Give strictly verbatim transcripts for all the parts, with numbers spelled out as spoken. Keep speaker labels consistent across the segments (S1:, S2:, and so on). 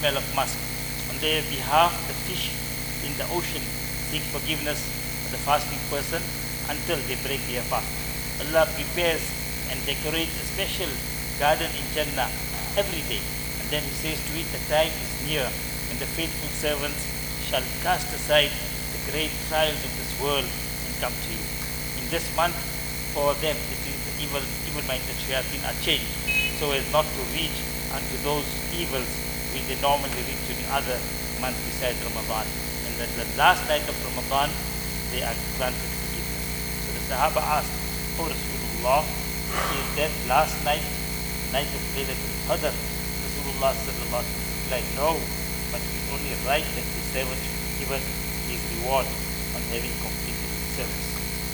S1: smell of musk. On their behalf, the fish in the ocean seek forgiveness for the fasting person until they break their fast. Allah prepares and decorates a special garden in Jannah every day. And then He says to it, the time is near when the faithful servants shall cast aside the great trials of this world and come to you. In this month, for them, it is the evil, evil-minded shayateen are changed so as not to reach unto those evils which they normally reach to the other months besides Ramadan. And then the last night of Ramadan, they are granted forgiveness. So the Sahaba asked, O Rasulullah, is that last night, night of Laylatul Qadr? Rasulullah sallallahu alaihi wasallam replied, no, but it is only right that the servant should be given his reward on having completed his service.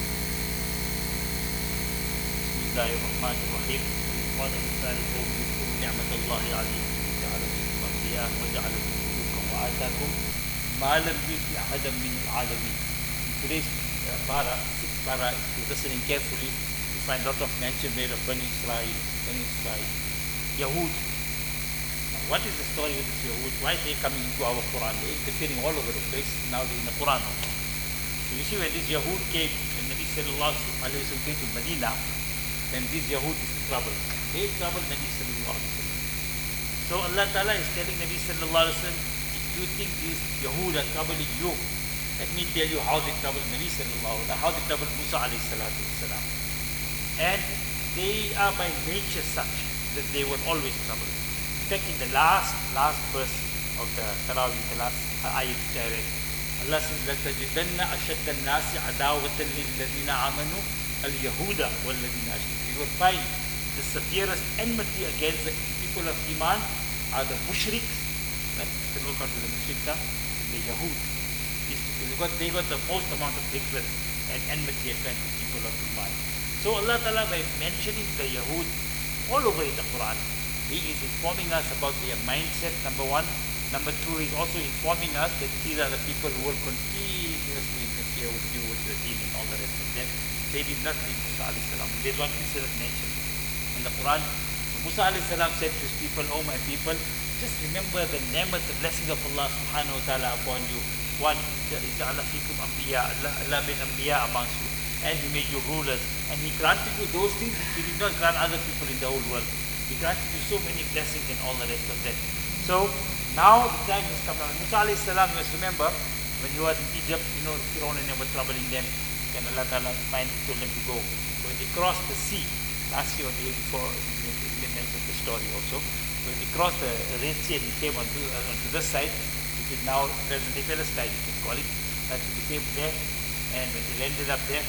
S1: Bismillahirrahmanirrahim. قال الإنسان قوم اذكروا نعمة الله عليكم وجعل فيكم أنبياء وجعل فيكم ملوكا وآتاكم ما لم يؤت أحدا من العالمين. In today's uh, para, sixth para, if you're listening carefully, you find a lot of mention made of Bani Israel, Bani Israel, Yahud. Now, what is the story with this Yahud? Why are they coming into our Quran? They're interfering all over the place. Now they're in the Quran also. So you see, when this Yahud came, when Nabi sallallahu alaihi wasallam came to Medina, then these Yahud is the trouble. They troubled Nabi sallallahu alaihi wasallam. So Allah Ta'ala is telling Nabi sallallahu alaihi wasallam, if you think these Yahud are troubling you, let me tell you how they troubled Nabi sallallahu alaihi wasallam, how they troubled Musa alayhi salatu wasalam. And they are by nature such that they will always trouble. In fact, in the last, last verse of the Tarawih, the last ayat direct, Allah says, لَتَجِدَنَّ أَشَدَّ النَّاسِ عَدَاوَةً لِلَّذِينَ آمَنُوا الْيَهُودَ وَالَّذِينَ أَشْرَكُوا. You will find the severest enmity against the people of Iman are the mushriks, right? They will come to the mushrikta, the Yahud. These people, they got, they got the most amount of hatred and enmity against the people of Iman. So Allah Ta'ala, by mentioning the Yahud all over in the Quran, He is informing us about their mindset, number one. Number two, He's also informing us that these are the people who will continuously interfere with you, with the deen and all the rest of them. They did not leave Musa alayhi salam. There's one incident mentioned in the Quran. Musa alayhi salam said to his people, oh my people, just remember the ni'mat, the blessings of Allah subhanahu wa ta'ala upon you. One, Ja'ala fikum anbiya, Allah made anbiya amongst you. And He made you rulers. And He granted you those things He did not grant other people in the whole world. He granted you so many blessings and all the rest of that. So now the time has come. Musa alayhi salam, you must remember, when he was in Egypt, you know, Fir'aun and them were troubling them. And Allah Ta'ala finally told them to go. When they crossed the sea, last year or the year before, we mentioned the story also. When they crossed the Red Sea and they came onto, uh, onto this side, which is now present-day Palestine, you can call it. That's when they came there, and when they landed up there,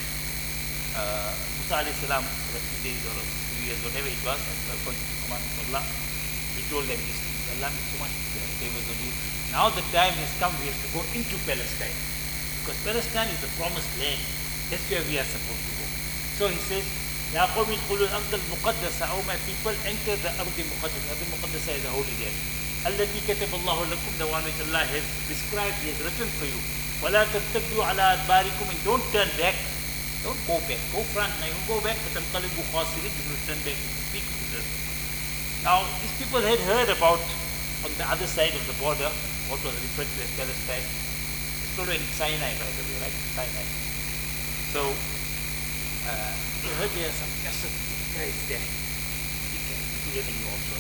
S1: uh, Musa alayhi salam, for a few days or a few years, whatever it was, according to the command of Allah, he told them this thing. Allah made so much favors on you. Now the time has come, we have to go into Palestine. Because Palestine is the promised land. That's where we are supposed to go. So he says, Ya qawmi khulul ard al-muqaddasa, O my people, enter the ard al-muqaddasa. Ard al-muqaddasa is the holy land. Allati kataba Allahu lakum, the one which Allah has described, He has written for you. Wala tartaddu ala adbarikum, and don't turn back. Don't go back. Go front. Now you go back, but al-qalibu khasirin, you will turn back to speak to this. Now, these people had heard about, on the other side of the border, what was referred to as Palestine. It's called in Sinai, by the way, right? Sinai. So, uh, they heard there are some massive guys there. Big guys, bigger than you also.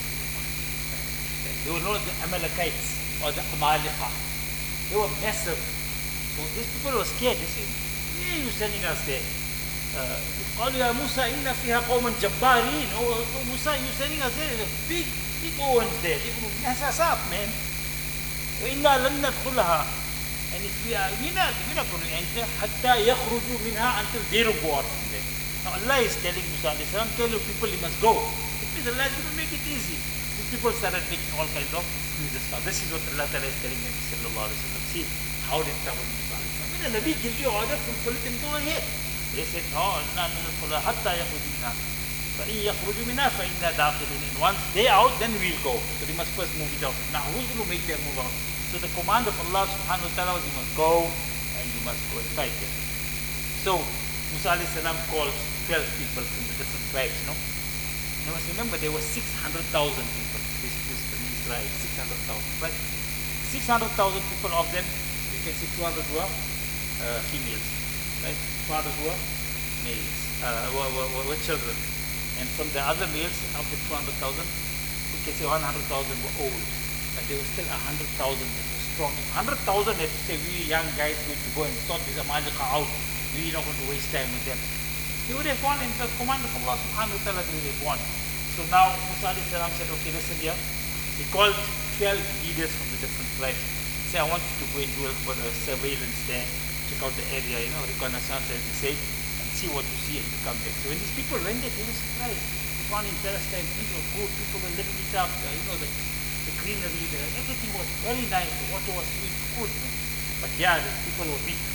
S1: They were known as the Amalekites, or the Amalekah. They were massive. So these people were scared. They said, where are you sending us there? قالوا يا موسى إن فيها قوما جبارين. Oh, oh Musa, you're sending us there. There's big, big ones there. They will mess us up, man. وإنا لن ندخلها. And if we are, we're not, we're not going to enter حتى يخرجوا منها, until they will go out from there. Now Allah is telling Musa, tell your people you must go. It means Allah is going to make it easy. These people started making all kinds of excuses. Now this is what Allah Ta'ala is telling them, sallallahu alaihi wasallam. See how they trouble Musa. When the Nabi gives you order, fulfill it and go ahead. They said, no, لا ندخلها حتى يخرجوا منها. فإن يخرجوا منها فإنا داخلون. Once they out, then we'll go. So they must first move it out. Now who's going to make them move out? So the command of Allah subhanahu wa ta'ala was, you must go and you must go and fight them. So Musa alayhi salam called twelve people from the different tribes, you know. You must remember there were six hundred thousand people. This, this, this Israel, six hundred thousand, right? six hundred thousand people, of them, you can see two hundred were uh, females, right? two hundred were males, uh, were, were, were children. And from the other males, of the two hundred thousand, you can say one hundred thousand were old. But there were still one hundred thousand that were strong. one hundred thousand had to say, we young guys going to go and sort this Amalekah out. We're not going to waste time with them. They would have won, and the command of Allah subhanahu wa ta'ala, they would have won. So now Musa alayhi salam said, okay, listen here. He called twelve leaders from the different tribes. Say, I want you to go and do a bit of surveillance there, check out the area, you know, reconnaissance as they say, and see what you see and you come back. So when these people went there, they were surprised. They found in Palestine, things were good, people were living it up, uh, you know, the, the greenery, the, everything was very nice, the water was sweet, good. Man. But yeah, the people were weak.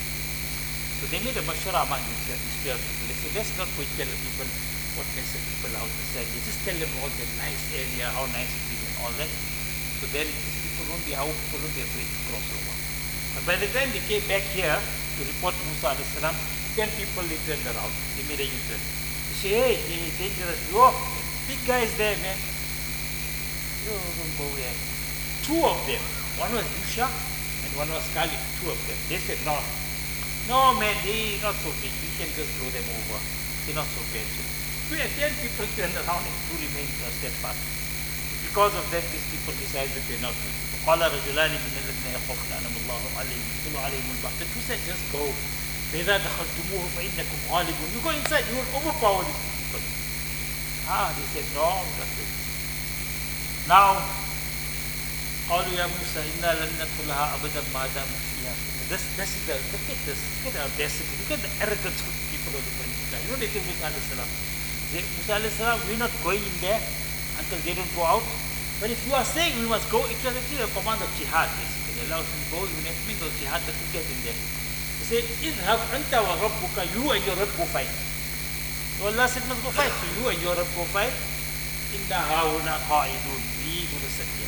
S1: So they made a mashura among themselves, these twelve people. They said, let's not go tell the people what makes the people out the side. They just tell them about the nice area, how nice it is and all that. So then these people won't be, our people won't be afraid to cross over. But by the time they came back here to report to Musa alayhi salam, ten people they turned around. They made a U-turn. They say, hey, they're dangerous. Oh, big guys there, man. You don't go there. Two of them, one was Yusha and one was Khalid, two of them. They said, no. No, man, they're not so big. We can just blow them over. They're not so bad. So we had ten people turned around and two remained steadfast. Because of that, these people decided they're not going to. قال رجلان من الذين يخافون أنعم الله عليهم ادخلوا عليهم الباب. The two said, just go. فإذا دخلتموه فإنكم غالبون. You go inside, you will overpower these people. Ah, they said, no, that's it. Now, قالوا يا موسى إنا لن ندخلها أبدا ما داموا فيها. This, this is the, look at this, look at the audacity, look at the arrogance of the people of the Bani Israel. You know they tell Musa alayhi salam, Musa alayhi salam, we're not going in there until they don't go out. But if you are saying we must go, it was actually a command of jihad basically. Allah says go, even if it means of jihad that you get in there. He said, اذهب أنت وربك, you and your Rabb go fight. So Allah said must go fight, so you and your Rabb go fight. إِنَّا هَاهُنَا قَاعِدُونَ, we going to sit here.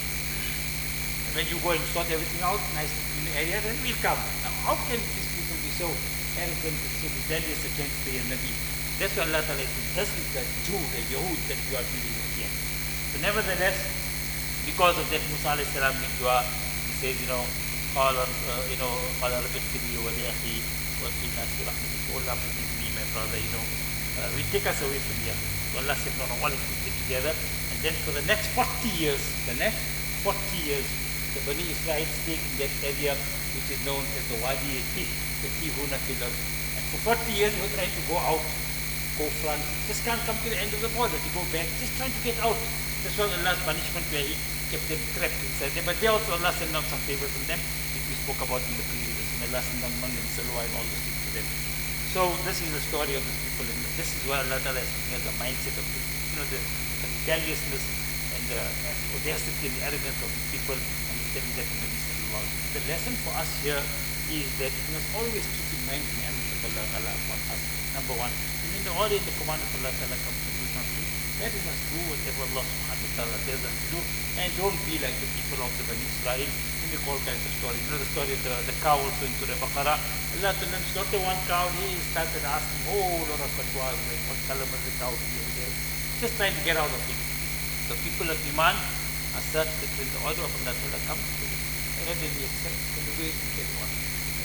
S1: And when you go and sort everything out, nice clean area, then we'll come. Now how can these people be so arrogant and so rebellious against the Nabi? That's why Allah Ta'ala says, this is the Jew, the Yahud that you are dealing with here. So nevertheless, because of that, Musa alayhi salam made dua. He says, you know, قال, uh, you know, قال رب اغفر لي ولأخي وادخلنا في رحمتك. Oh Allah, forgive me, my brother, you know, uh, will take us away from here. So Allah said, no, no, all of you stay together. And then for the next forty years, the next forty years, the Bani Israel stayed in that area which is known as the Wadi Atih, the Tihuna Filar. And for forty years, they were trying to go out, go front. Just can't come to the end of the border, to go back, just trying to get out. This was Allah's punishment where He kept them trapped inside them. But they also, Allah sent out some favors on them, which we spoke about in the previous lesson. Allah sent down man and salwa and all those things to them. So this is the story of these people. And this is where Allah Ta'ala is looking at the mindset of the, you know, the, the rebelliousness and the audacity and the arrogance of these people, and He's telling that to the Nabi Sallallahu Alaihi Wasallam. The lesson for us here is that we must always keep in mind the ni'mat of Allah Ta'ala upon us. Number one. And in the order in the command of Allah Ta'ala comes to do something, that we must do whatever Allah Subhanahu Wa Ta'ala tells us to do, and don't be like the people of the Bani Israel. And they all kinds of stories. You know the story of the, the cow also in Surah Baqarah. Allah told them, slaughter one cow. He started asking, oh, lot of fatwas, like what color must the cow be? Just trying to get out of it. The people of Iman are such that when the order of Allah Ta'ala comes, they readily accept and the way to carry on.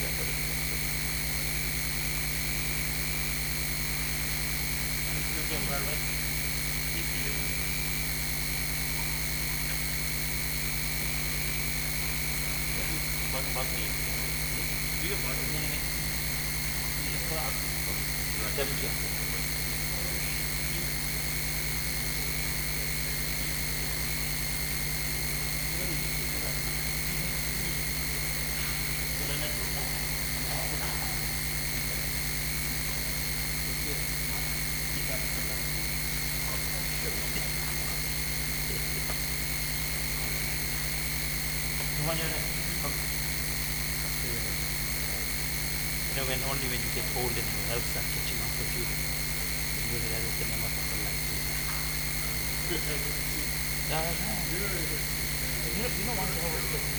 S1: Well, right? One about me. Do you want me? You know, when only when you get old and your health starts catching up with you, you realize the name of Allah is yeah, yeah. You know, you know one of our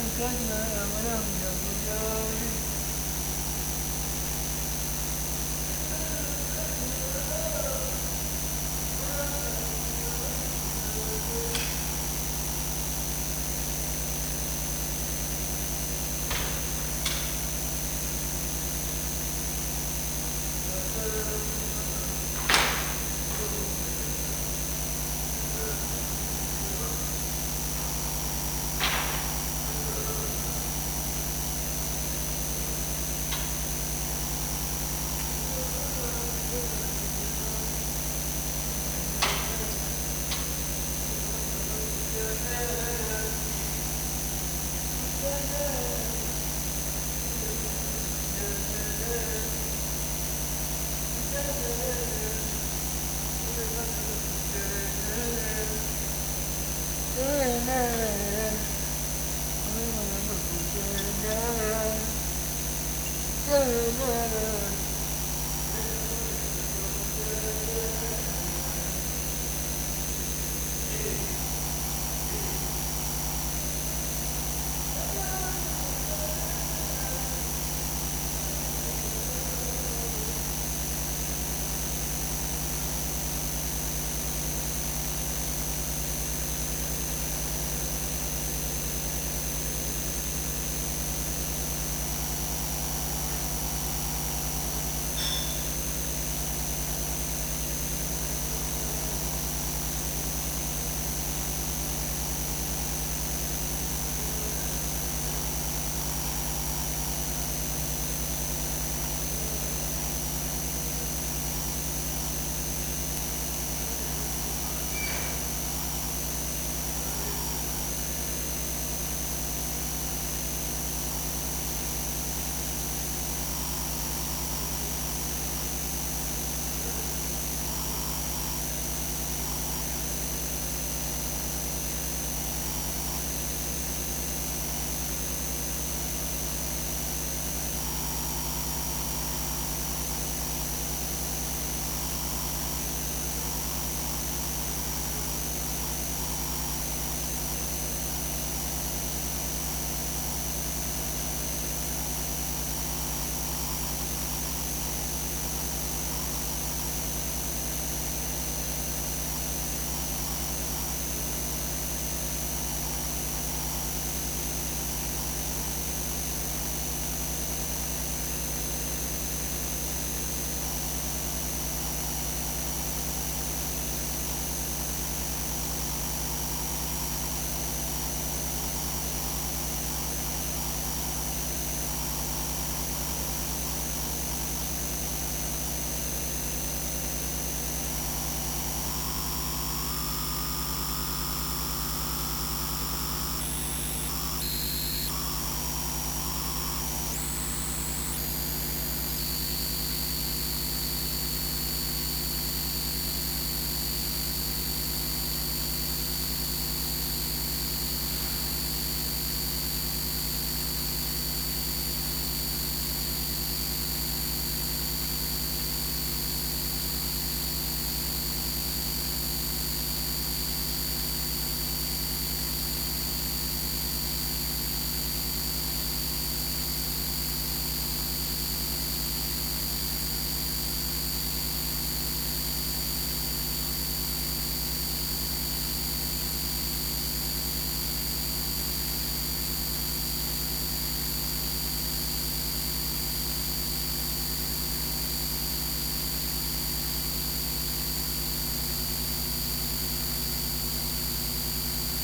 S2: كلا ولم يكن Yeah.